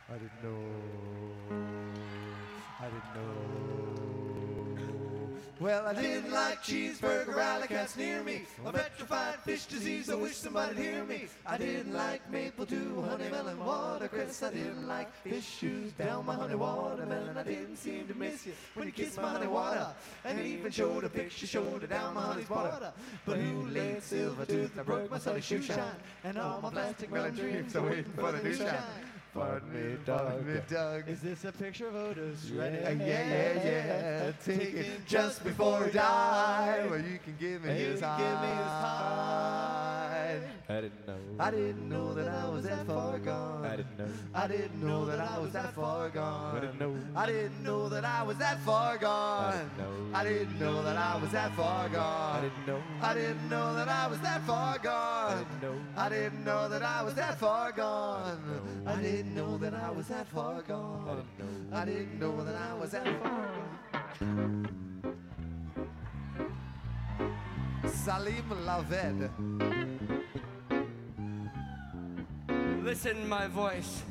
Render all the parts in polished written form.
I didn't know. I didn't know. Well, I didn't like cheeseburger alley cats near me. A petrified fish disease, I wish somebody'd hear me. I didn't like maple dew, honey melon, watercress. I didn't like fish shoes down my honey watermelon. I didn't seem to miss you when you kissed my honey water. And it even showed a picture, showed it down my honey's water. But who laid silver tooth? I broke my sunny shoe shine. And all my plastic melon dreams are waiting for the new shine. Pardon me, Doug. Is this a picture of Otis? Yeah. Taken just before he died. Well, you can give me his hide. I didn't know. I didn't know that I was that far gone. I didn't know. I didn't know that I was that far gone. I didn't know. I didn't know that I was that far gone. I didn't know. I didn't know that I was that far gone. I didn't know. I didn't know that I was that far gone. I didn't know. I didn't know that I was that far gone. I didn't know that I was that far gone. I didn't know that I was that far gone. Salim Laved. Listen my voice.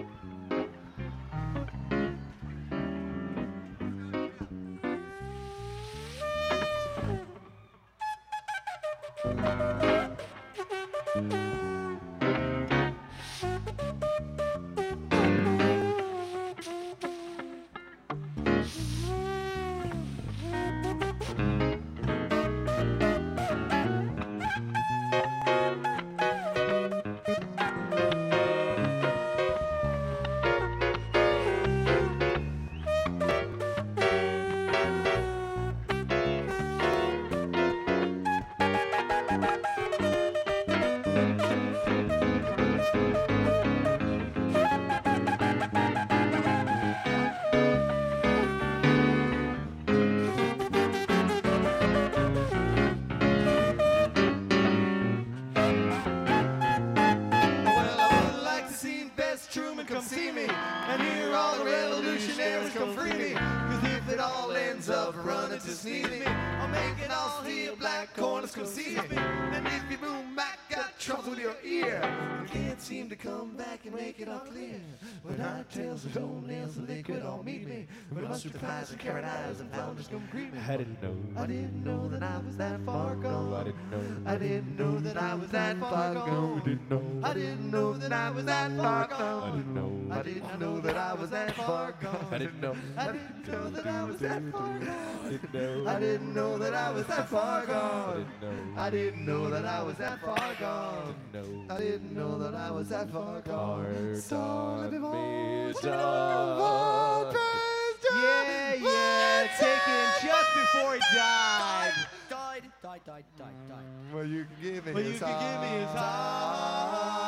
Come see me and hear all the revolutionaries come free me. Cause if it all ends up running to sneeze me, I'll make it all see black corners come seize me. And if you boom back got trouble with your ear, you can't seem to come back and make it all clear. When I tails the toenails, the liquid all meet me. When mustard pies and carrot eyes and flounders come creep me. I didn't know. I didn't know that I was that far gone. I didn't know. I didn't know that I was that far gone. I didn't know. I didn't know that I was that far gone. I didn't know. I didn't know that I was that far gone. I didn't know. I didn't know that I was that far gone. I didn't know. I didn't know that I was that far gone. I didn't know. I didn't know that I was that far gone. I didn't know that I was that far gone. So let me Yeah, taken just before he died. Died. Well, you can give me Well, you can give me his heart.